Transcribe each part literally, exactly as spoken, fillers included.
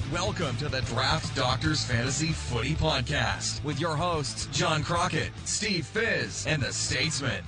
Welcome to the Draft Doctors Fantasy Footy Podcast with your hosts, John Crockett, Steve Fizz, and the Statesman.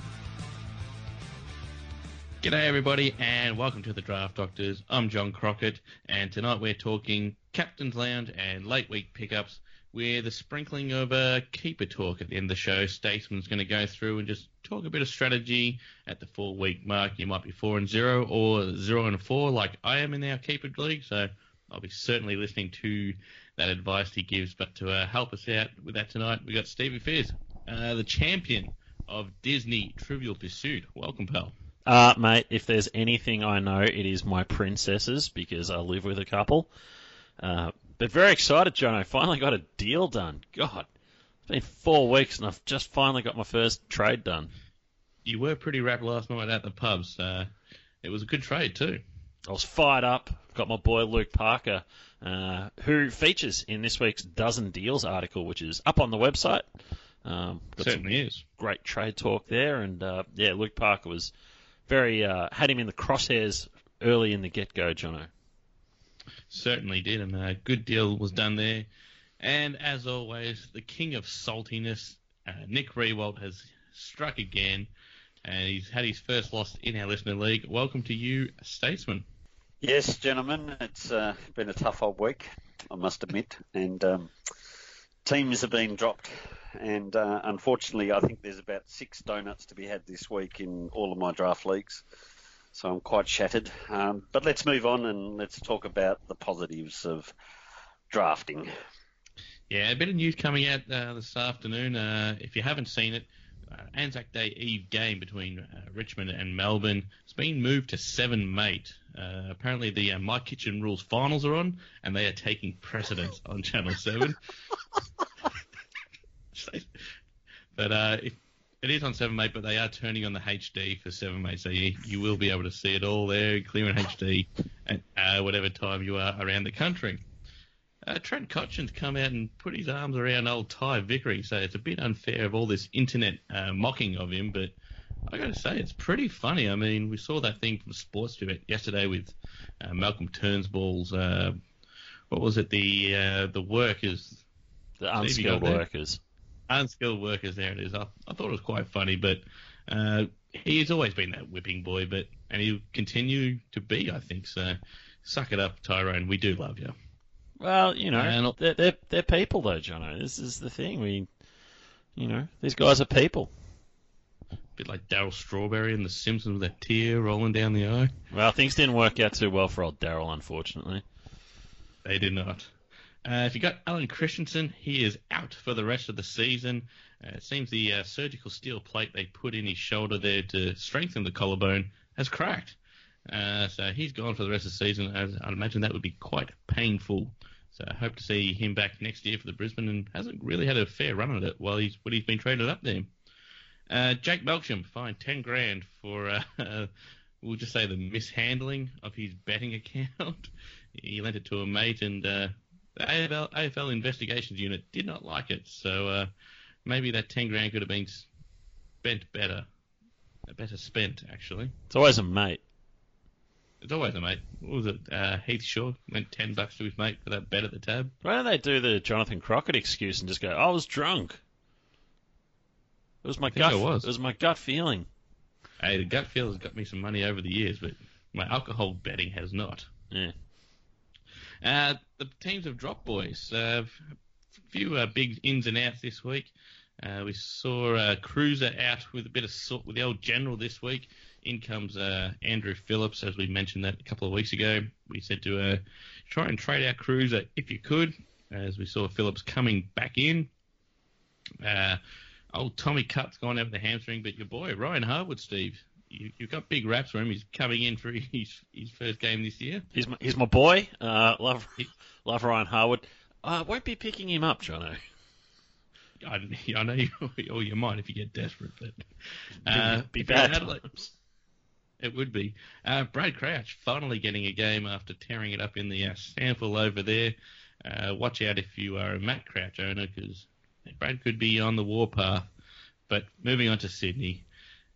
G'day everybody and welcome to the Draft Doctors. I'm John Crockett and tonight we're talking Captain's Lounge and late week pickups with a sprinkling of a uh, keeper talk at the end of the show. Statesman's going to go through and just talk a bit of strategy at the four week mark. You might be four and zero or zero and four like I am in our keeper league, so I'll be certainly listening to that advice he gives. But to uh, help us out with that tonight, we got Stevie Fizz, uh, the champion of Disney Trivial Pursuit. Welcome, pal. Uh, mate, if there's anything I know, it is my princesses, because I live with a couple. Uh, but very excited, John. I finally got a deal done. God, it's been four weeks and I've just finally got my first trade done. You were pretty wrapped last night at the pubs. Uh, it was a good trade too. I was fired up. Got my boy Luke Parker, uh, who features in this week's Dozen Deals article, which is up on the website. Um, got Certainly is. Great trade talk there. And, uh, yeah, Luke Parker was very, uh, had him in the crosshairs early in the get-go, Jono. Certainly did, and a good deal was done there. And as always, the king of saltiness, uh, Nick Rewalt, has struck again, and he's had his first loss in our listener league. Welcome to you, Statesman. Yes, gentlemen, it's uh, been a tough old week, I must admit, and um, teams have been dropped, and uh, unfortunately I think there's about six donuts to be had this week in all of my draft leagues, so I'm quite shattered. Um, but let's move on and let's talk about the positives of drafting. Yeah, a bit of news coming out uh, this afternoon. Uh, if you haven't seen it, Uh, Anzac Day Eve game between uh, Richmond and Melbourne has been moved to seven mate. Uh, apparently the uh, My Kitchen Rules finals are on, and they are taking precedence on Channel seven. But uh, if, it is on seven mate, but they are turning on the H D for seven mate, so you, you will be able to see it all there, clear in H D, at uh, whatever time you are around the country. Uh, Trent Cotchin's come out and put his arms around old Ty Vickery, so it's a bit unfair of all this internet uh, mocking of him, but I got to say, it's pretty funny. I mean, we saw that thing from Sports yesterday with uh, Malcolm Turnbull's, uh, what was it, the uh, the workers. The unskilled workers. Unskilled workers, there it is. I, I thought it was quite funny, but uh, he's always been that whipping boy, but and he'll continue to be, I think, so suck it up, Tyrone. We do love you. Well, you know, and they're, they're, they're people, though, Jono. This is the thing. We, you know, these guys are people. A bit like Daryl Strawberry and The Simpsons with that tear rolling down the eye. Well, things didn't work out too well for old Daryl, unfortunately. They did not. Uh, if you got Alan Christensen, he is out for the rest of the season. Uh, it seems the uh, surgical steel plate they put in his shoulder there to strengthen the collarbone has cracked. Uh, so he's gone for the rest of the season. As I'd imagine that would be quite painful. So I hope to see him back next year for the Brisbane, and hasn't really had a fair run at it while he's when he's been traded up there. Uh, Jake Melksham fined ten grand for uh, uh, we'll just say the mishandling of his betting account. He lent it to a mate, and uh, the A F L, A F L investigations unit did not like it. So uh, maybe that ten grand could have been spent better, better spent actually. It's always a mate. It's always a mate. What was it? Uh, Heath Shaw lent ten bucks to his mate for that bet at the tab. Why don't they do the Jonathan Crockett excuse and just go, I was drunk? It was my gut. I was. It was my gut feeling. Hey, the gut feel has got me some money over the years, but my alcohol betting has not. Yeah. Uh, the teams have dropped, boys. Uh, a few uh, big ins and outs this week. Uh, we saw uh, Cruiser out with a bit of sort with the old general this week. In comes uh, Andrew Phillips, as we mentioned that a couple of weeks ago. We said to uh, try and trade our Cruiser if you could, as we saw Phillips coming back in. Uh, old Tommy Cut's gone out with the hamstring, but your boy, Ryan Harwood, Steve, you, you've got big raps for him. He's coming in for his, his first game this year. He's my, he's my boy. Uh, love love Ryan Harwood. I uh, won't be picking him up, Jono. I, I know you, or you might if you get desperate, but uh, be, be bad times. Like, it would be. Uh, Brad Crouch finally getting a game after tearing it up in the uh, sample over there. Uh, watch out if you are a Matt Crouch owner, because Brad could be on the warpath. But moving on to Sydney,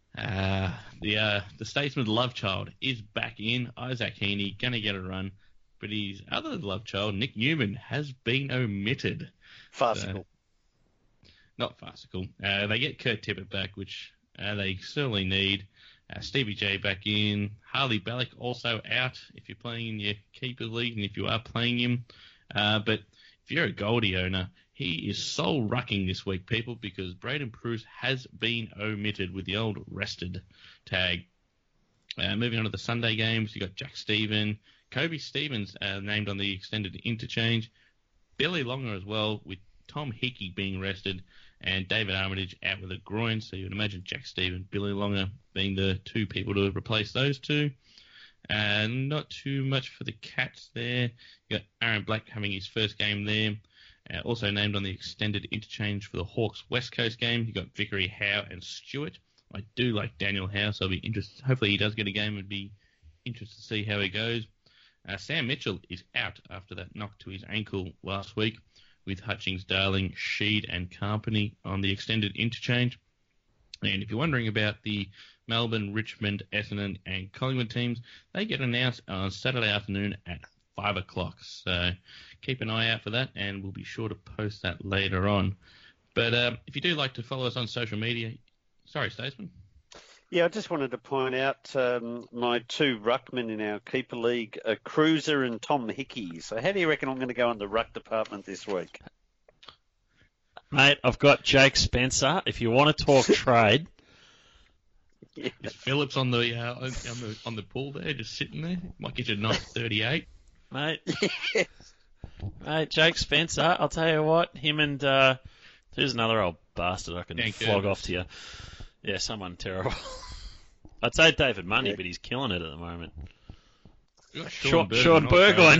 uh, the uh, the Statesman love child is back in. Isaac Heaney going to get a run. but his other love child, Nick Newman, has been omitted. Farcical. So, not farcical. Uh, they get Kurt Tippett back, which uh, they certainly need. Uh, Stevie J back in. Harley Ballock also out if you're playing in your keeper league and if you are playing him. Uh, but if you're a Goldie owner, he is soul rucking this week, people, because Braden Preuss has been omitted with the old rested tag. Uh, moving on to the Sunday games, you got Jack Stephen, Kobe Stevens uh, named on the extended interchange, Billy Longer as well, with Tom Hickey being rested, and David Armitage out with a groin. So you'd imagine Jack Stephen, Billy Longer being the two people to replace those two. And not too much for the Cats there. You got Aaron Black having his first game there. Uh, also named on the extended interchange for the Hawks West Coast game. You got Vickery, Howe, and Stewart. I do like Daniel Howe, so I'll be interested. Hopefully he does get a game and be interested to see how he goes. Uh, Sam Mitchell is out after that knock to his ankle last week with Hutchings, Darling, Sheed, and Carpeny on the extended interchange. And if you're wondering about the Melbourne, Richmond, Essendon, and Collingwood teams, they get announced on Saturday afternoon at five o'clock. So keep an eye out for that, and we'll be sure to post that later on. But uh, if you do like to follow us on social media, sorry, Statesman. Yeah, I just wanted to point out um, my two ruckmen in our keeper league, uh, Cruiser and Tom Hickey. So how do you reckon I'm going to go in the ruck department this week? Mate, I've got Jake Spencer. If you want to talk trade, Yeah. Is Phillips on the, uh, on the on the pool there, just sitting there? Might get you a nice thirty-eight. mate. Yes. Mate, Jake Spencer. I'll tell you what. Him and uh, who's another old bastard I can Dan flog Curtis. off to you. Yeah, someone terrible. I'd say David Money, Yeah. but he's killing it at the moment. We got Sean, Burgoyne Sean also. Burgoyne.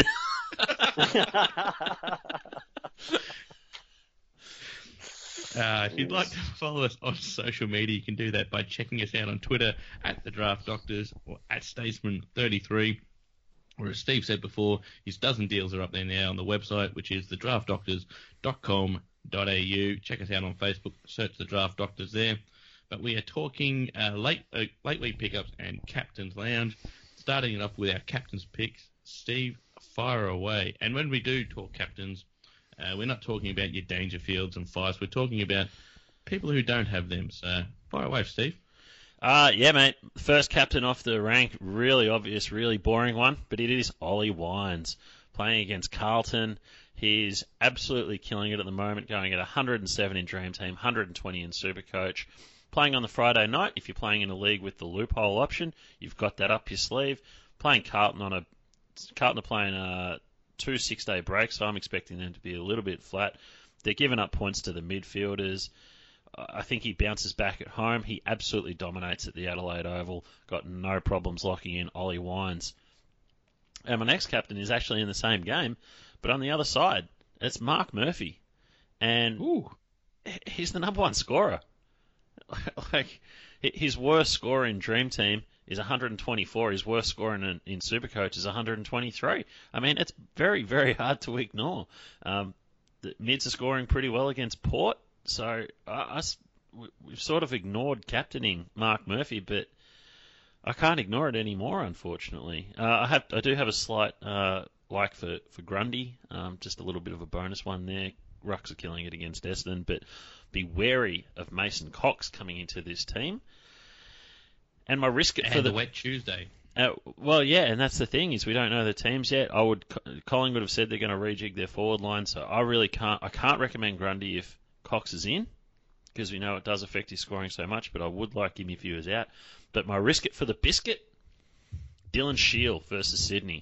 Uh, if you'd like to follow us on social media, you can do that by checking us out on Twitter at The Draft Doctors or at Statesman thirty-three. Or as Steve said before, his dozen deals are up there now on the website, which is the draft doctors dot com dot a u. Check us out on Facebook, search The Draft Doctors there. But we are talking uh, late uh, late week pickups and Captain's Lounge, starting it off with our Captain's picks. Steve, fire away. And when we do talk captains, uh, we're not talking about your Dangerfields and Fives. We're talking about people who don't have them. So fire away, Steve. Uh, yeah, mate. First captain off the rank, really obvious, really boring one, but it is Ollie Wines playing against Carlton. He's absolutely killing it at the moment, going at one hundred seven in Dream Team, one hundred twenty in Supercoach. Playing on the Friday night, if you're playing in a league with the loophole option, you've got that up your sleeve. Playing Carlton on a Carlton are playing a two six-day breaks, so I'm expecting them to be a little bit flat. They're giving up points to the midfielders. I think he bounces back at home. He absolutely dominates at the Adelaide Oval. Got no problems locking in Ollie Wines. And my next captain is actually in the same game, but on the other side. It's Mark Murphy. And Ooh. he's the number one scorer. Like, his worst score in Dream Team is one hundred twenty-four. His worst score in, in Supercoach is one hundred twenty-three. I mean, it's very, very hard to ignore. Um, the mids are scoring pretty well against Port. So uh, us, we've sort of ignored captaining Mark Murphy, but I can't ignore it anymore, unfortunately. Uh, I have, I do have a slight uh, like for for Grundy, um, just a little bit of a bonus one there. Rucks are killing it against Essendon, but be wary of Mason Cox coming into this team. And my risk And for the the wet Tuesday. uh, well, yeah, and that's the thing is we don't know the teams yet. I would Collingwood have said they're going to rejig their forward line, so I really can't. I can't recommend Grundy if Cox is in, because we know it does affect his scoring so much, but I would like him if he was out. But my risk it for the biscuit, Dylan Shield versus Sydney.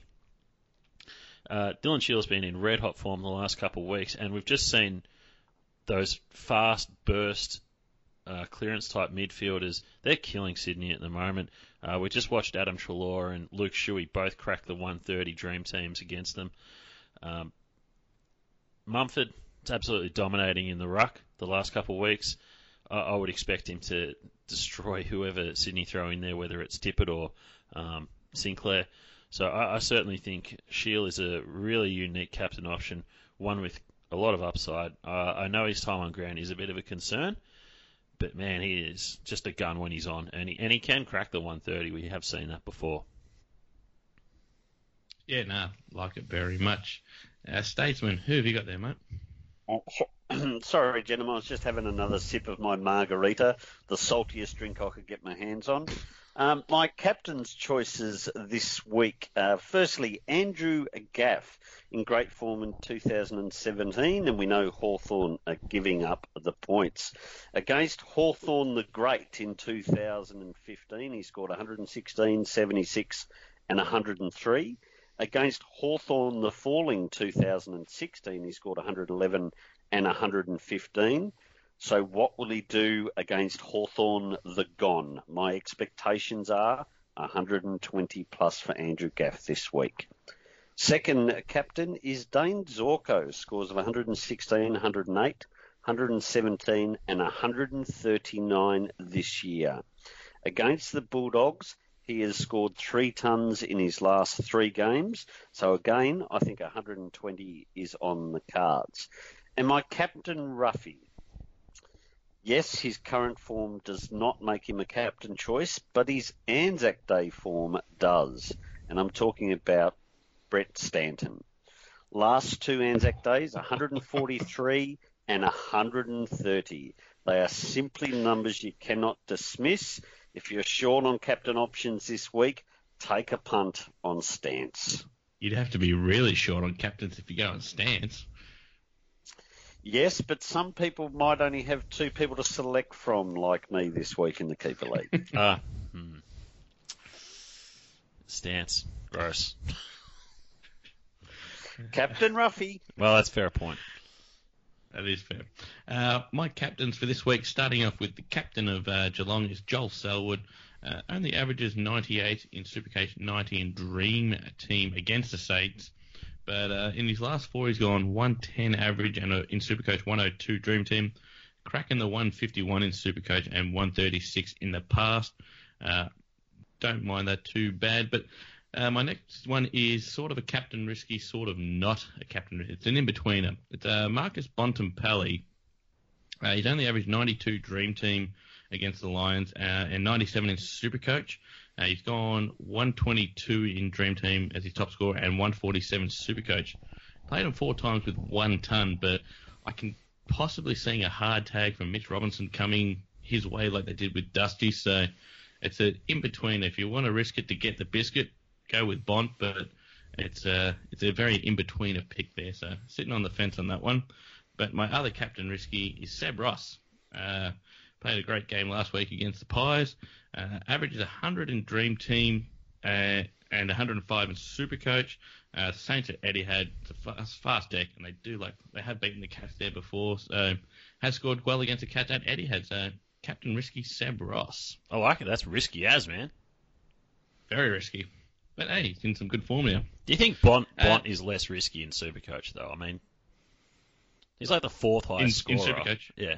Uh, Dylan Shield's been in red-hot form the last couple of weeks, and we've just seen those fast burst uh, clearance-type midfielders. They're killing Sydney at the moment. Uh, we just watched Adam Treloar and Luke Shuey both crack the one thirty Dream Teams against them. Um, Mumford is absolutely dominating in the ruck the last couple of weeks. I, I would expect him to destroy whoever Sydney throw in there, whether it's Tippett or um, Sinclair. So I, I certainly think Shield is a really unique captain option, one with a lot of upside. Uh, I know his time on ground is a bit of a concern, but man, he is just a gun when he's on, and he, and he can crack the one thirty. We have seen that before. Yeah, no, like it very much. Uh, Statesman, who have you got there, mate? Sorry, gentlemen, I was just having another sip of my margarita, the saltiest drink I could get my hands on. Um, my captain's choices this week. Uh, firstly, Andrew Gaff in great form in two thousand seventeen, and we know Hawthorn are giving up the points. Against Hawthorn the Great in two thousand fifteen, he scored one hundred sixteen, seventy-six and one hundred three. Against Hawthorn the Falling two thousand sixteen, he scored one hundred eleven and one hundred fifteen. So what will he do against Hawthorn the Gone? My expectations are one hundred twenty plus for Andrew Gaff this week. Second captain is Dane Zorko, scores of one hundred sixteen, one hundred eight, one hundred seventeen and one hundred thirty-nine this year. Against the Bulldogs, he has scored three tons in his last three games. So again, I think one hundred twenty is on the cards. And my captain, Ruffy. Yes, his current form does not make him a captain choice, but his Anzac Day form does. And I'm talking about Brett Stanton. Last two Anzac Days, one hundred forty-three and one hundred thirty. They are simply numbers you cannot dismiss. If you're short on captain options this week, take a punt on Stance. You'd have to be really short on captains if you go on Stance. Yes, but some people might only have two people to select from, like me this week in the Keeper League. Ah, hmm. Stance. Gross. Captain Ruffy. Well, that's a fair point. That is fair. Uh, my captains for this week, starting off with the captain of uh, Geelong, is Joel Selwood. Uh, only averages ninety-eight in Supercoach, ninety in Dream Team against the Saints. But uh, in his last four, he's gone one ten average and uh, in Supercoach one oh two Dream Team, cracking the one fifty-one in Supercoach and one thirty-six in the past. Uh, don't mind that too bad. But uh, my next one is sort of a captain risky, sort of not a captain risky. It's an in-betweener. It's uh, Marcus Bontempelli. Uh, he's only averaged ninety-two Dream Team against the Lions uh, and ninety-seven in Supercoach. Uh, he's gone one twenty-two in Dream Team as his top scorer and one forty-seven Supercoach. Played him four times with one ton, but I can possibly see a hard tag from Mitch Robinson coming his way like they did with Dusty. So it's an in-between. If you want to risk it to get the biscuit, go with Bont, but it's a, it's a very in-between a pick there. So sitting on the fence on that one. But my other captain risky is Seb Ross. Uh, played a great game last week against the Pies. Uh, averages one hundred in Dream Team uh, and one hundred five in Supercoach. Uh, Saints at Etihad, it's a fast, fast deck, and they do like they have beaten the Cats there before. So has scored well against the Cats at Etihad. So captain risky Seb Ross. I like it. That's risky as, man. Very risky. But hey, he's in some good form now. Do you think Bont, Bont uh, is less risky in Supercoach though? I mean, he's like the fourth highest in, scorer. in Supercoach. Yeah.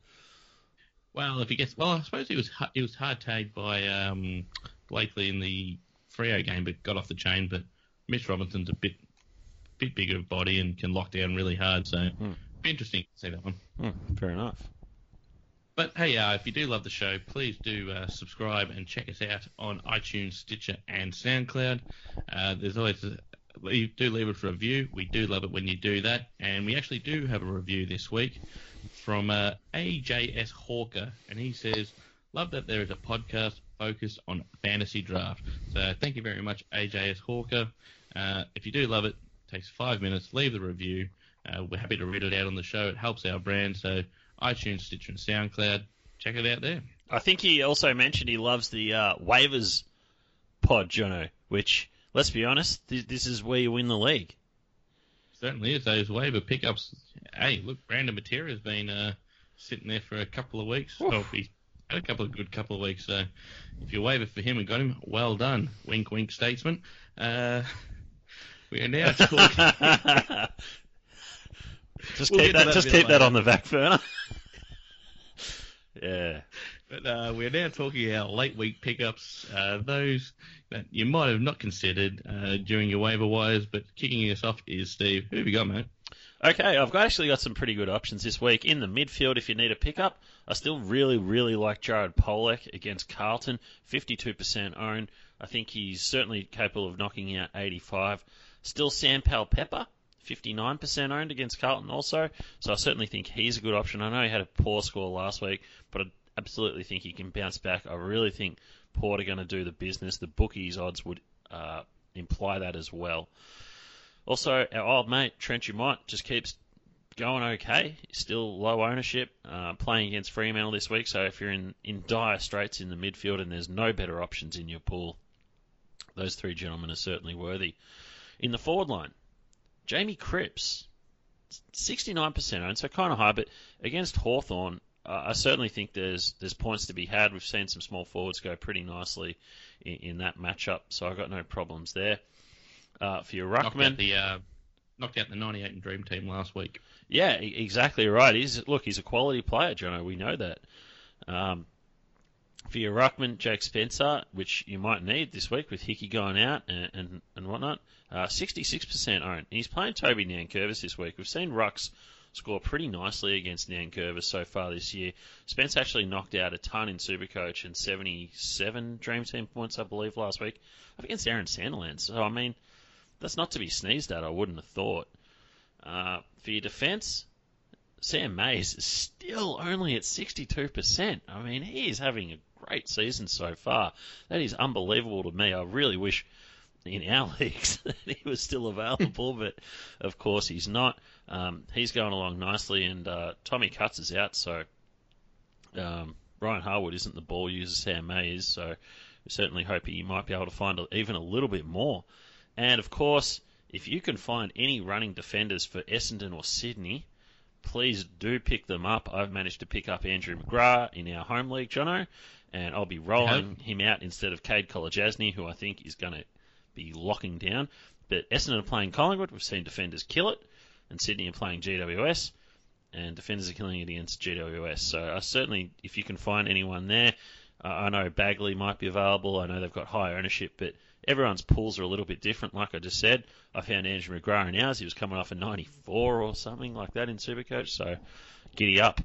Well, if he gets well, I suppose he was he was hard tagged by um, Blakely in the Freo game, but got off the chain. But Mitch Robinson's a bit bit bigger of body and can lock down really hard, so hmm. be interesting to see that one. Hmm, fair enough. But hey, uh, if you do love the show, please do uh, subscribe and check us out on iTunes, Stitcher, and SoundCloud. Uh, there's always a, you do leave us a review. We do love it when you do that, and we actually do have a review this week from uh, A J S Hawker, and he says, love that there is a podcast focused on fantasy draft. So thank you very much, A J S Hawker. Uh, if you do love it, it takes five minutes, leave the review. Uh, we're happy to read it out on the show. It helps our brand, so iTunes, Stitcher, and SoundCloud, check it out there. I think he also mentioned he loves the uh, waivers pod, Jono, which, let's be honest, this, this is where you win the league. Certainly is. Those waiver pickups. Hey, look, Brandon Materia's been uh, sitting there for a couple of weeks. Oof. Well, he's had a couple of good couple of weeks. So if you waiver for him and got him, well done. Wink, wink, statesman. Uh, we are now talking. just we'll keep that. that Just keep that on the back burner. Yeah. But uh, we're now talking our late week pickups, uh, those that you might have not considered uh, during your waiver wires, but kicking us off is Steve. Who have you got, mate? Okay, I've got, actually got some pretty good options this week. In the midfield, if you need a pickup, I still really, really like Jared Polec against Carlton. fifty-two percent owned. I think he's certainly capable of knocking out eighty-five. Still Sam Powell-Pepper, fifty-nine percent owned against Carlton also. So I certainly think he's a good option. I know he had a poor score last week, but I absolutely think he can bounce back. I really think Port are going to do the business. The bookies odds would uh, imply that as well. Also, our old mate, Trent Dumont, just keeps going okay. Still low ownership, uh, playing against Fremantle this week. So if you're in, in dire straits in the midfield and there's no better options in your pool, those three gentlemen are certainly worthy. In the forward line, Jamie Cripps, sixty-nine percent owned, so kind of high, but against Hawthorn, uh, I certainly think there's there's points to be had. We've seen some small forwards go pretty nicely in, in that matchup, so I've got no problems there. Uh, for your Knocked ruckman, out the uh, knocked out the ninety-eight and Dream Team last week. yeah, e- exactly right. He's look, he's a quality player, Jono. We know that. Um, for your ruckman, Jake Spencer, which you might need this week with Hickey going out and and, and whatnot, uh, sixty-six percent owned. And he's playing Toby Nankervis this week. We've seen Rucks score pretty nicely against Nankervis so far this year. Spence actually knocked out a ton in Supercoach and seventy-seven Dream Team points, I believe, last week up against Aaron Sandilands. So I mean, that's not to be sneezed at, I wouldn't have thought. Uh, for your defence, Sam Mays is still only at sixty-two percent. I mean, he is having a great season so far. That is unbelievable to me. I really wish in our leagues that he was still available, but of course he's not. Um, he's going along nicely, and uh, Tommy Cutts is out, so um, Ryan Harwood isn't the ball user Sam May is, so we certainly hope he might be able to find a, even a little bit more. And, of course, if you can find any running defenders for Essendon or Sydney, please do pick them up. I've managed to pick up Andrew McGrath in our home league, Jono, and I'll be rolling him out instead of Cade Kolajasny, who I think is going to be locking down. But Essendon are playing Collingwood. We've seen defenders kill it, and Sydney are playing G W S, and defenders are killing it against G W S. So I certainly, if you can find anyone there, uh, I know Bagley might be available. I know they've got high ownership, but everyone's pools are a little bit different. Like I just said, I found Andrew McGrath in ours. He was coming off a ninety-four or something like that in Supercoach, so giddy up.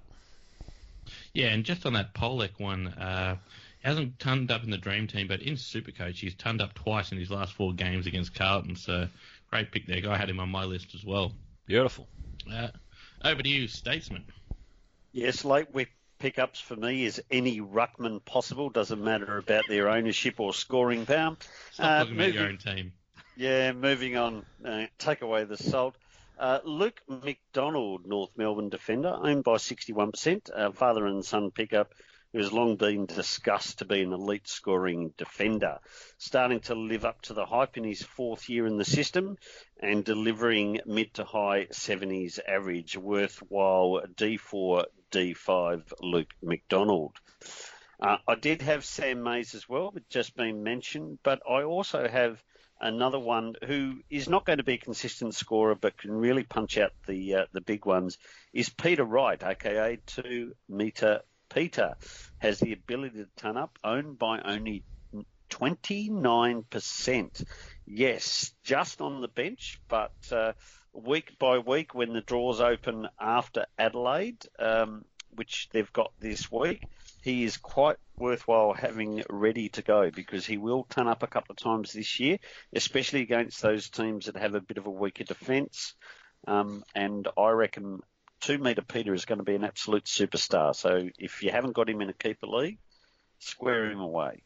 Yeah, and just on that Polec one, uh, he hasn't turned up in the Dream Team, but in Supercoach, he's turned up twice in his last four games against Carlton, so great pick there. I had him on my list as well. Beautiful. Uh, over to you, Statesman. Yes, late week pickups for me is any ruckman possible. Doesn't matter about their ownership or scoring power. Stop Uh, talking about moving- your own team. Yeah, moving on. Uh, take away the salt. Uh, Luke McDonald, North Melbourne defender, owned by sixty-one percent. Uh, father and son pickup, who has long been discussed to be an elite scoring defender. Starting to live up to the hype in his fourth year in the system and delivering mid to high seventies average. Worthwhile D four, D five Luke McDonald. Uh, I did have Sam Mays as well, but just been mentioned, but I also have another one who is not going to be a consistent scorer but can really punch out the uh, the big ones, is Peter Wright, aka two metre Peter. Has the ability to turn up, owned by only twenty-nine percent. Yes, just on the bench, but uh, week by week when the draws open after Adelaide, um, which they've got this week, he is quite worthwhile having ready to go because he will turn up a couple of times this year, especially against those teams that have a bit of a weaker defence. Um, and I reckon two metre Peter is going to be an absolute superstar. So if you haven't got him in a keeper league, square him away.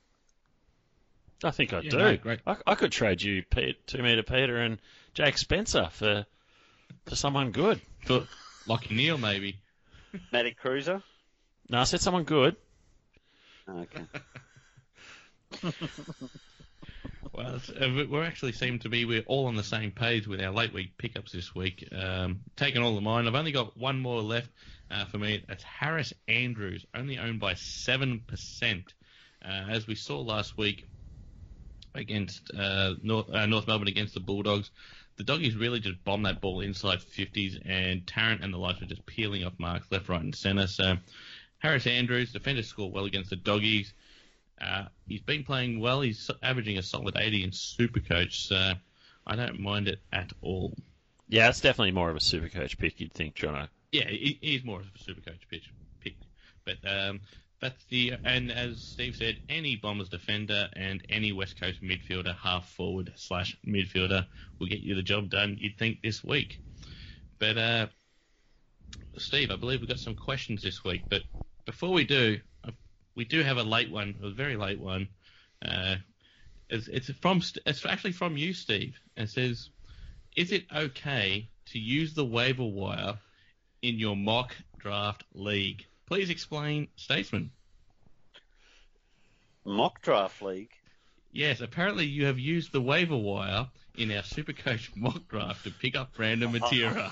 I think I Yeah, do. no, great. I, I could trade you Pete, two metre Peter and Jake Spencer for for someone good. For Lockie Neal, maybe. Matty Cruiser? No, I said someone good. Okay. Well, it's, uh, we actually seem to be we're all on the same page with our late week pickups this week. Um, taking all of mine, I've only got one more left uh, for me. That's Harris Andrews, only owned by seven percent. Uh, as we saw last week against uh, North, uh, North Melbourne against the Bulldogs, the Doggies really just bombed that ball inside fifties, and Tarrant and the likes were just peeling off marks left, right, and centre. So Harris Andrews, defenders scored well against the Doggies. Uh, he's been playing well. He's averaging a solid eighty in Supercoach, so I don't mind it at all. Yeah, it's definitely more of a Supercoach pick, you'd think, Jono. Yeah, he, he's more of a Supercoach pitch pick. But um, that's the and as Steve said, any Bombers defender and any West Coast midfielder, half forward slash midfielder, will get you the job done. You'd think this week. But uh, Steve, I believe we've got some questions this week. But before we do, we do have a late one, a very late one. Uh, it's, it's from it's actually from you, Steve. It says, "Is it okay to use the waiver wire in your mock draft league? Please explain, Statesman." Mock draft league? Yes, apparently you have used the waiver wire in our Supercoach mock draft to pick up Brandon Matera.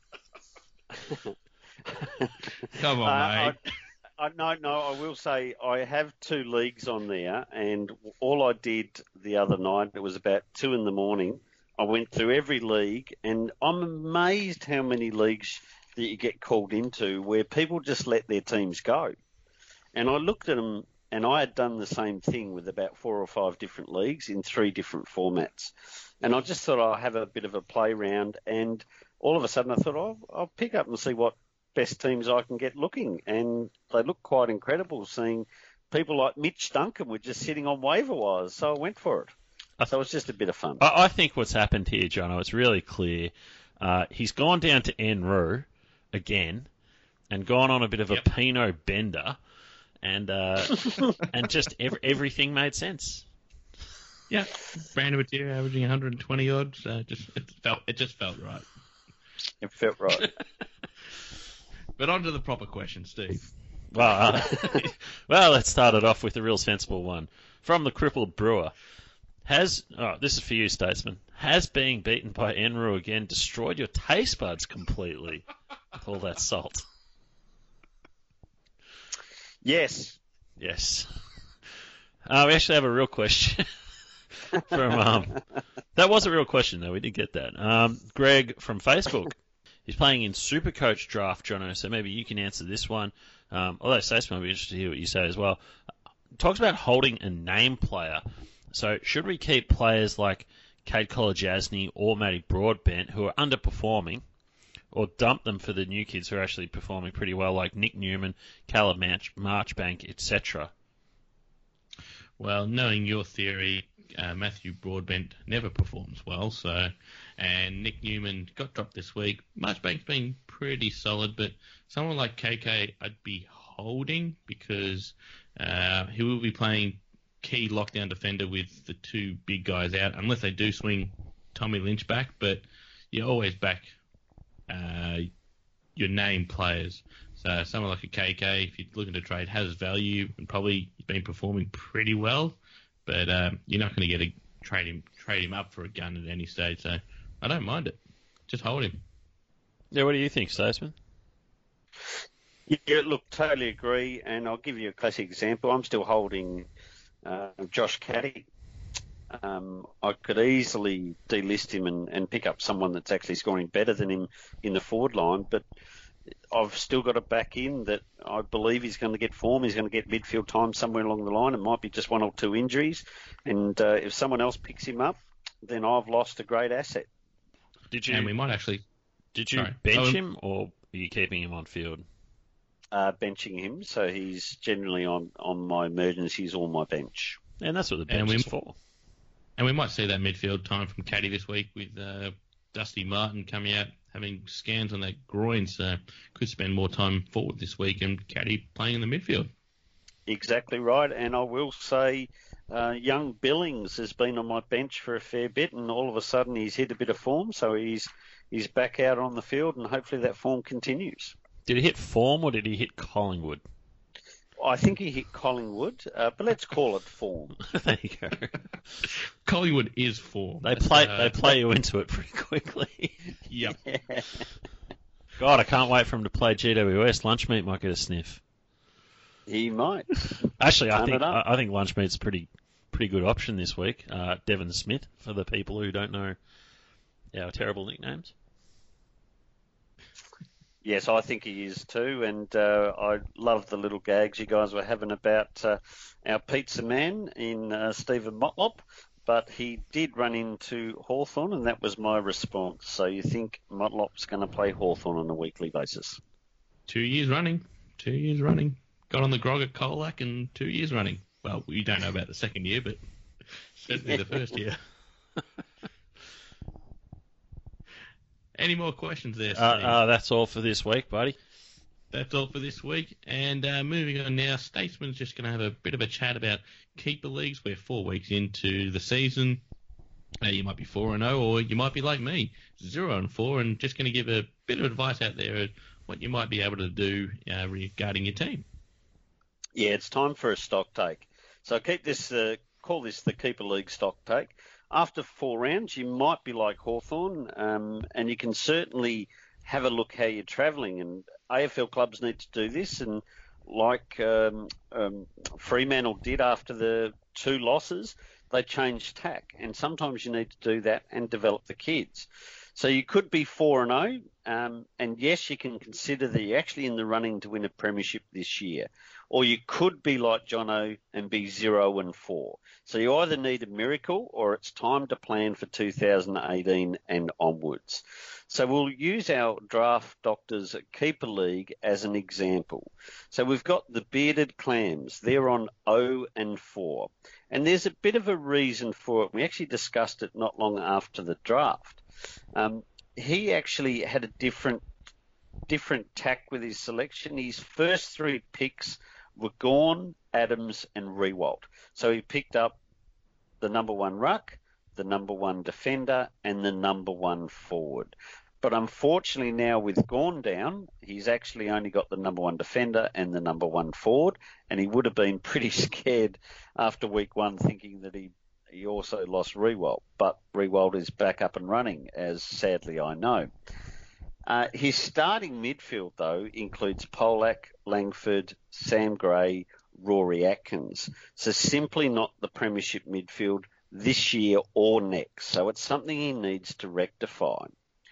Come on, uh, mate. I, I, no, no, I will say I have two leagues on there, and all I did the other night, it was about two in the morning, I went through every league, and I'm amazed how many leagues that you get called into where people just let their teams go. And I looked at them, and I had done the same thing with about four or five different leagues in three different formats. And I just thought I'll have a bit of a play round, and all of a sudden I thought, oh, I'll pick up and see what best teams I can get looking. And they look quite incredible, seeing people like Mitch Duncan were just sitting on waiver wires. So I went for it. So it was just a bit of fun. I, I think what's happened here, Jono, it's really clear. Uh, he's gone down to Enru again and gone on a bit of Yep. a Pinot bender, and uh, and just every, everything made sense. Yeah, Brandon Matera averaging one hundred twenty odds. Uh, just it felt it just felt right. It felt right. But on to the proper question, Steve. Well, uh, well, let's start it off with a real sensible one from the crippled brewer. Has oh, this is for you, Statesman. Has being beaten by Enru again destroyed your taste buds completely with all that salt? Yes. Yes. Uh, we actually have a real question from. Um, that was a real question, though. We did get that. Um, Greg from Facebook. He's playing in Supercoach Draft, Jono, so maybe you can answer this one. Um, although Statesman, I'll be interested to hear what you say as well. Talks about holding a name player. So should we keep players like Cade Kolajasny or Matty Broadbent who are underperforming, or dump them for the new kids who are actually performing pretty well, like Nick Newman, Callum March, Marchbank, et cetera? Well, knowing your theory, uh, Matthew Broadbent never performs well, so and Nick Newman got dropped this week. Marchbank's been pretty solid, but someone like K K I'd be holding because uh, he will be playing key lockdown defender with the two big guys out, unless they do swing Tommy Lynch back, but you always back uh, your name players. So someone like a K K, if you're looking to trade, has value and probably been performing pretty well, but um, you're not going to get a trade him trade him up for a gun at any stage. So I don't mind it. Just hold him. Yeah, what do you think, Statesman? Yeah, look, totally agree, and I'll give you a classic example. I'm still holding uh, Josh Caddy. Um, I could easily delist him and, and pick up someone that's actually scoring better than him in the forward line, but I've still got to back in that I believe he's going to get form. He's going to get midfield time somewhere along the line. It might be just one or two injuries, and uh, if someone else picks him up, then I've lost a great asset. Did you And we might actually... did you Sorry. bench Oh, him, or are you keeping him on field? Uh, benching him, so he's generally on, on my emergencies or my bench. And that's what the bench And we- is for. And we might see that midfield time from Caddy this week with uh, Dusty Martin coming out, having scans on that groin, so could spend more time forward this week and Caddy playing in the midfield. Exactly right, and I will say uh, young Billings has been on my bench for a fair bit, and all of a sudden he's hit a bit of form, so he's he's back out on the field, and hopefully that form continues. Did he hit form, or did he hit Collingwood? I think he hit Collingwood, uh, but let's call it form. There you go. Collingwood is form. They play uh, they play you into it pretty quickly. Yep. Yeah. God, I can't wait for him to play G W S. Lunchmeat might get a sniff. He might. Actually, I Turn think it up. I, I think Lunchmeat's a pretty pretty good option this week. Uh, Devon Smith, for the people who don't know our terrible nicknames. Yes, I think he is too, and uh, I love the little gags you guys were having about uh, our pizza man in uh, Stephen Motlop. but he did run into Hawthorn, and that was my response. So you think Motlop's going to play Hawthorn on a weekly basis? Two years running. Two years running. Got on the grog at Colac and two years running. Well, we don't know about the second year, but certainly the first year. Any more questions there, Steve? Uh, uh, that's all for this week, buddy. That's all for this week. And uh, moving on now, Statesman's just going to have a bit of a chat about keeper leagues. We're four weeks into the season. Uh, you might be four and oh, or you might be like me, zero and four, and just going to give a bit of advice out there on what you might be able to do uh, regarding your team. Yeah, it's time for a stock take. So keep this, uh, call this the Keeper League stock take. After four rounds, you might be like Hawthorn, um, and you can certainly have a look how you're travelling. And A F L clubs need to do this, and like um, um, Fremantle did after the two losses, they changed tack. And sometimes you need to do that and develop the kids. So you could be four and oh, um, and yes, you can consider that you're actually in the running to win a premiership this year. Or you could be like Jono and be zero and four. So you either need a miracle or it's time to plan for two thousand eighteen and onwards. So we'll use our Draft Doctors Keeper League as an example. So we've got the Bearded Clams. They're on oh and four. And there's a bit of a reason for it. We actually discussed it not long after the draft. Um, he actually had a different different tack with his selection. His first three picks were Gawn, Adams, and Rewalt. So he picked up the number one ruck, the number one defender, and the number one forward. But unfortunately now with Gawn down, he's actually only got the number one defender and the number one forward, and he would have been pretty scared after week one thinking that he he also lost Rewalt. But Rewalt is back up and running, as sadly I know. Uh, his starting midfield, though, includes Polak, Langford, Sam Gray, Rory Atkins. So simply not the premiership midfield this year or next. So it's something he needs to rectify.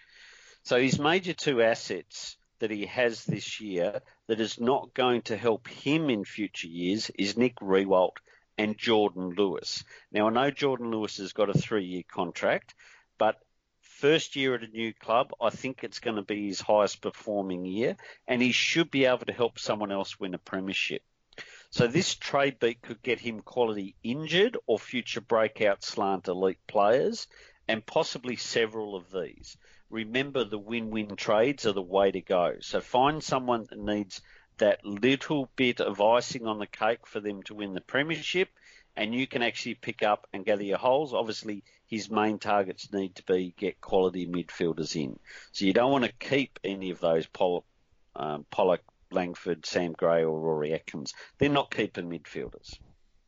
So his major two assets that he has this year that is not going to help him in future years is Nick Rewalt and Jordan Lewis. Now, I know Jordan Lewis has got a three-year contract, but first year at a new club, I think it's going to be his highest performing year, and he should be able to help someone else win a premiership. So this trade beat could get him quality injured or future breakout slant elite players, and possibly several of these. Remember, the win-win trades are the way to go. So find someone that needs that little bit of icing on the cake for them to win the premiership, and you can actually pick up and gather your holes. Obviously, his main targets need to be get quality midfielders in. So you don't want to keep any of those Pol- um, Pollock, Langford, Sam Gray or Rory Atkins. They're not keeping midfielders.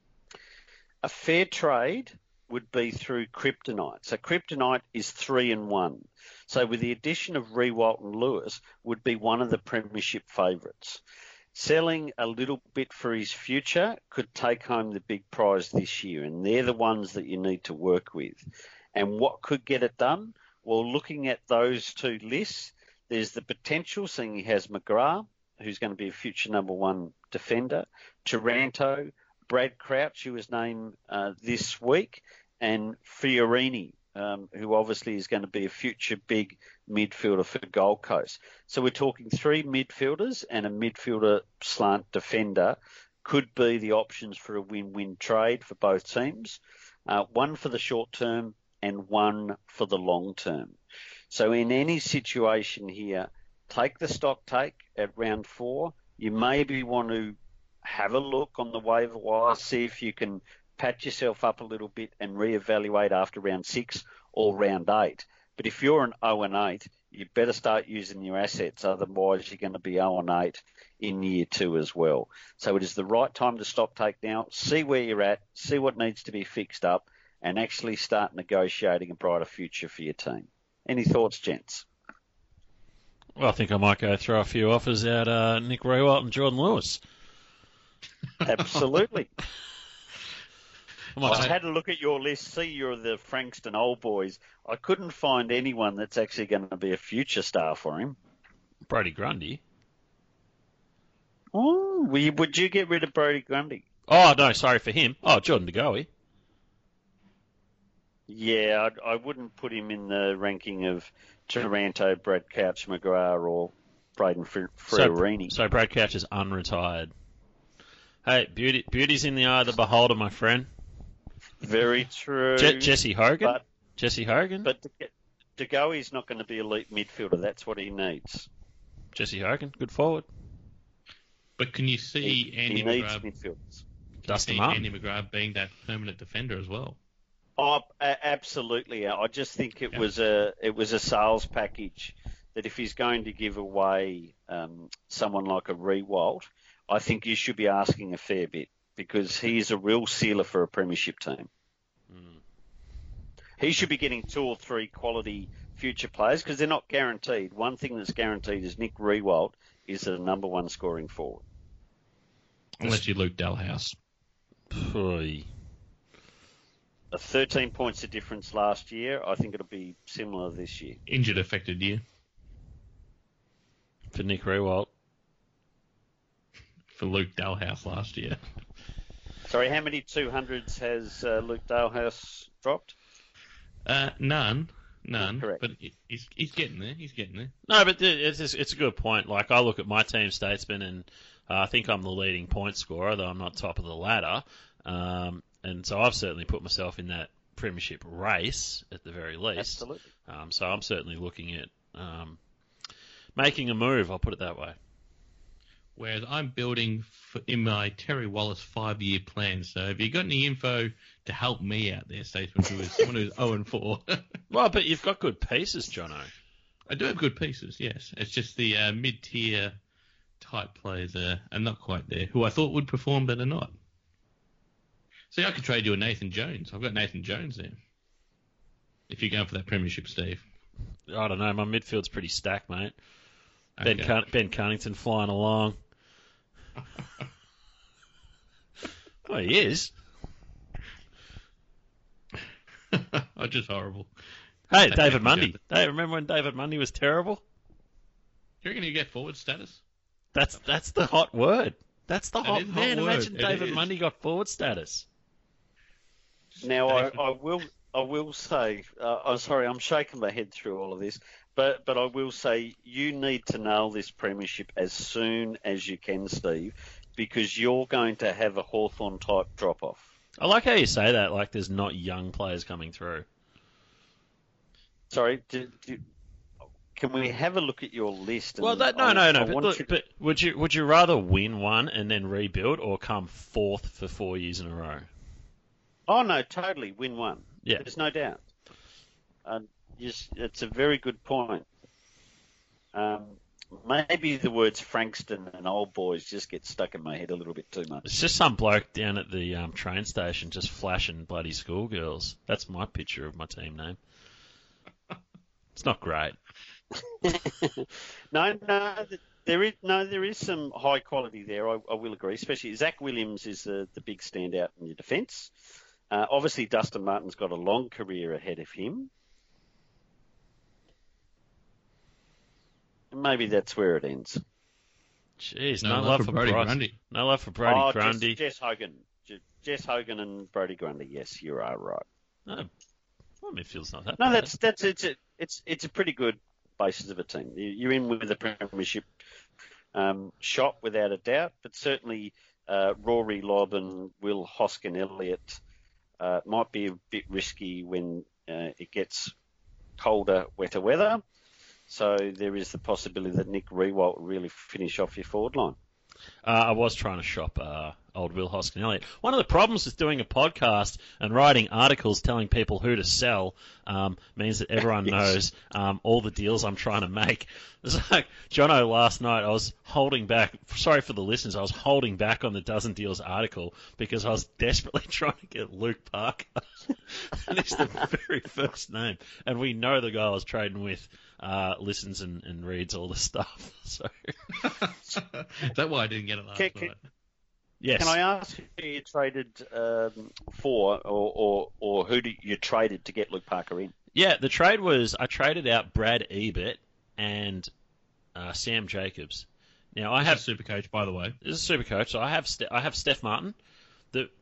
A fair trade would be through Kryptonite. So Kryptonite is three and one. So with the addition of Rewalt and Lewis, would be one of the premiership favourites. Selling a little bit for his future could take home the big prize this year, and they're the ones that you need to work with. And what could get it done? Well, looking at those two lists, there's the potential, seeing he has McGrath, who's going to be a future number one defender, Taranto, Brad Crouch, who was named uh, this week, and Fiorini, um, who obviously is going to be a future big midfielder for Gold Coast. So we're talking three midfielders and a midfielder slant defender could be the options for a win-win trade for both teams, uh, one for the short term and one for the long term. So in any situation here, take the stock take at round four. You maybe want to have a look on the waiver wire, see if you can pat yourself up a little bit and reevaluate after round six or round eight. But if you're an oh and eight, you better start using your assets, otherwise you're going to be oh and eight in year two as well. So it is the right time to stock take now, see where you're at, see what needs to be fixed up, and actually start negotiating a brighter future for your team. Any thoughts, gents? Well, I think I might go throw a few offers at uh, Nick Rewalt and Jordan Lewis. Absolutely. I might I take- had a look at your list, see you're the Frankston old boys. I couldn't find anyone that's actually going to be a future star for him. Brody Grundy. Oh, would you get rid of Brody Grundy? Oh, no, sorry for him. Oh, Jordan De Goey. Yeah, I, I wouldn't put him in the ranking of Taranto, Brad Couch, McGrath, or Braden Friorini. So, so Brad Couch is unretired. Hey, beauty, beauty's in the eye of the beholder, my friend. Very true. Je- Jesse Hogan? But, Jesse Hogan? But De Goey's not going to be elite midfielder. That's what he needs. Jesse Hogan, good forward. But can you see he, Andy he needs McGrath, midfielders. Dustin see Martin. Andy McGrath being that permanent defender as well? Oh, a- absolutely. I just think it Yeah. was a it was a sales package that if he's going to give away um, someone like a Rewalt, I think you should be asking a fair bit because he's a real sealer for a premiership team. Mm. He should be getting two or three quality future players because they're not guaranteed. One thing that's guaranteed is Nick Rewalt is the number one scoring forward. Unless you Luke Dalhouse. Oy. A thirteen points of difference last year. I think it'll be similar this year. Injured affected year For Nick Rewalt. for Luke Dalhouse last year. Sorry, how many two hundreds has uh, Luke Dalhouse dropped? Uh, none. None. Correct. But he's, he's getting there. He's getting there. No, but it's it's a good point. Like, I look at my team, Statesman, and uh, I think I'm the leading point scorer, though I'm not top of the ladder. Um, and so I've certainly put myself in that premiership race, at the very least. Absolutely. Um, so I'm certainly looking at um, making a move, I'll put it that way. Whereas I'm building for, in my Terry Wallace five-year plan. So if you got any info to help me out there, Statesman, who is someone who's oh and four. Well, but you've got good pieces, Jono. I do have good pieces, yes. It's just the uh, mid-tier type players uh, are not quite there, who I thought would perform but are not. See, I could trade you a Nathan Jones. I've got Nathan Jones there. If you're going for that premiership, Steve. I don't know, my midfield's pretty stacked, mate. Ben, Okay. Cun- Ben Cunnington flying along. Well, he is. Oh, just horrible. Hey, That David Nathan Mundy. Jones. Hey, remember when David Mundy was terrible? Do you reckon you get forward status? That's that's the hot word. That's the That hot is a hot man. word. Imagine It David is. Mundy got forward status. Now, I, Nathan. I will I will say, uh, I'm sorry, I'm shaking my head through all of this, but but I will say you need to nail this premiership as soon as you can, Steve, because you're going to have a Hawthorn type drop off. I like how you say that, like there's not young players coming through. Sorry, do, do, can we have a look at your list? And Well, that no, I- no, no. I But, want look, you- but would you would you rather win one and then rebuild, or come fourth for four years in a row? Oh no, totally win one. Yeah. There's no doubt. Uh, just, it's a very good point. Um, maybe the words Frankston and old boys just get stuck in my head a little bit too much. It's just some bloke down at the um, train station just flashing bloody schoolgirls. That's my picture of my team name. It's not great. no, no, th- there is no, there is some high quality there. I, I will agree. Especially Zach Williams is the, the big standout in your defence. Uh, obviously, Dustin Martin's got a long career ahead of him. Maybe that's where it ends. Jeez, No no, love love for for Brodie Bryce. Grundy. No love for Brodie oh, Grundy. Jess, Jess Hogan. J- Jess Hogan and Brodie Grundy. Yes, you are right. No, my midfield's not that No, bad. that's that's it's a, it's it's a pretty good basis of a team. You- You're in with a premiership um, shot without a doubt, but certainly uh, Rory Lobb and Will Hoskin Elliott uh, might be a bit risky when uh, it gets colder, wetter weather. So there is the possibility that Nick Rewalt will really finish off your forward line. Uh, I was trying to shop uh, old Will Hoskin Elliott. One of the problems with doing a podcast and writing articles telling people who to sell um, means that everyone Yes. knows um, all the deals I'm trying to make. It's like, Jono, last night I was holding back. Sorry for the listeners, I was holding back on the Dozen Deals article because I was desperately trying to get Luke Parker. And it's the very first name. And we know the guy I was trading with uh, listens and, and reads all the stuff. So Is that why I didn't get it last Can- can- night? yes. Can I ask who you traded um, for, or, or or who do you traded to get Luke Parker in? Yeah, the trade was I traded out Brad Ebert and uh, Sam Jacobs. Now I I have have super coach, by the way. this is a super coach, so I have Ste- I have Steph Martin. The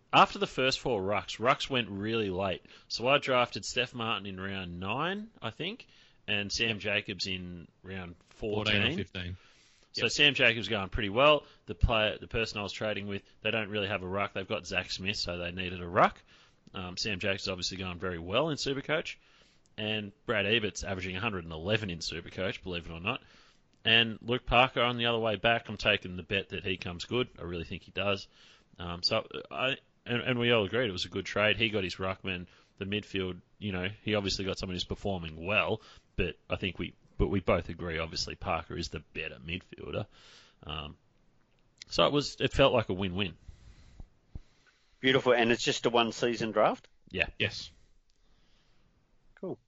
after the first four rucks, rucks went really late. So I drafted Steph Martin in round nine, I think, and Sam Jacobs in round fourteen. fourteen or fifteen. So Yep. Sam Jacobs going pretty well. The player, the person I was trading with, they don't really have a ruck. They've got Zach Smith, so they needed a ruck. Um, Sam Jacobs is obviously going very well in Supercoach. And Brad Ebert's averaging one hundred eleven in Supercoach, believe it or not. And Luke Parker on the other way back, I'm taking the bet that he comes good. I really think he does. Um, so I and, and we all agreed it was a good trade. He got his ruckman. The midfield, you know, he obviously got someone who's performing well, but I think we but we both agree, obviously, Parker is the better midfielder. Um, so it was it felt like a win-win. Beautiful, and it's just a one-season draft? Yeah. Yes. Cool.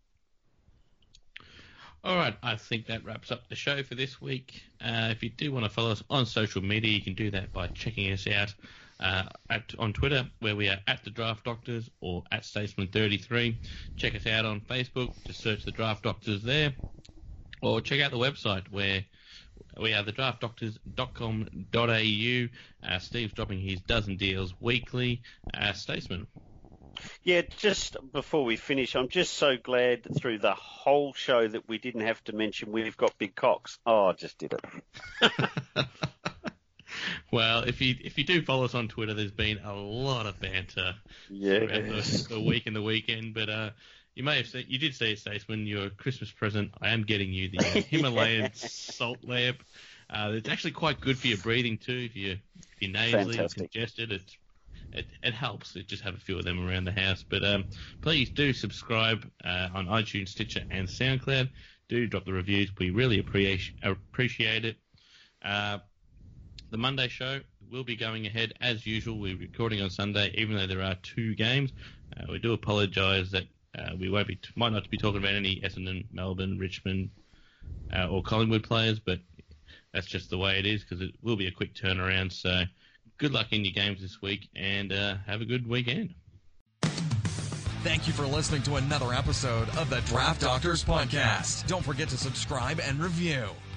All right, I think that wraps up the show for this week. Uh, if you do want to follow us on social media, you can do that by checking us out uh, at on Twitter, where we are at the Draft Doctors or at Statesman thirty-three. Check us out on Facebook. Just search the Draft Doctors there, or check out the website where we are the draft doctors dot com dot a u. Uh, Steve's dropping his dozen deals weekly. Uh, Statesman. Yeah, just before we finish, I'm just so glad that through the whole show that we didn't have to mention we've got big cocks. Oh, I just did it. Well, if you if you do follow us on Twitter, there's been a lot of banter throughout the, the week and the weekend. But uh, you may have seen, you did see it, Statesman, your Christmas present. I am getting you the uh, Himalayan salt lamp. Uh, it's actually quite good for your breathing too. If you if you're nasally or congested, it's It, it helps. It just have a few of them around the house. But um, please do subscribe uh, on iTunes, Stitcher, and SoundCloud. Do drop the reviews. We really appreciate appreciate it. Uh, the Monday show will be going ahead as usual. We're recording on Sunday, even though there are two games. Uh, we do apologise that uh, we won't be might not be talking about any Essendon, Melbourne, Richmond, uh, or Collingwood players, but that's just the way it is because it will be a quick turnaround. So. Good luck in your games this week, and uh, have a good weekend. Thank you for listening to another episode of the Draft Doctors Podcast. Don't forget to subscribe and review.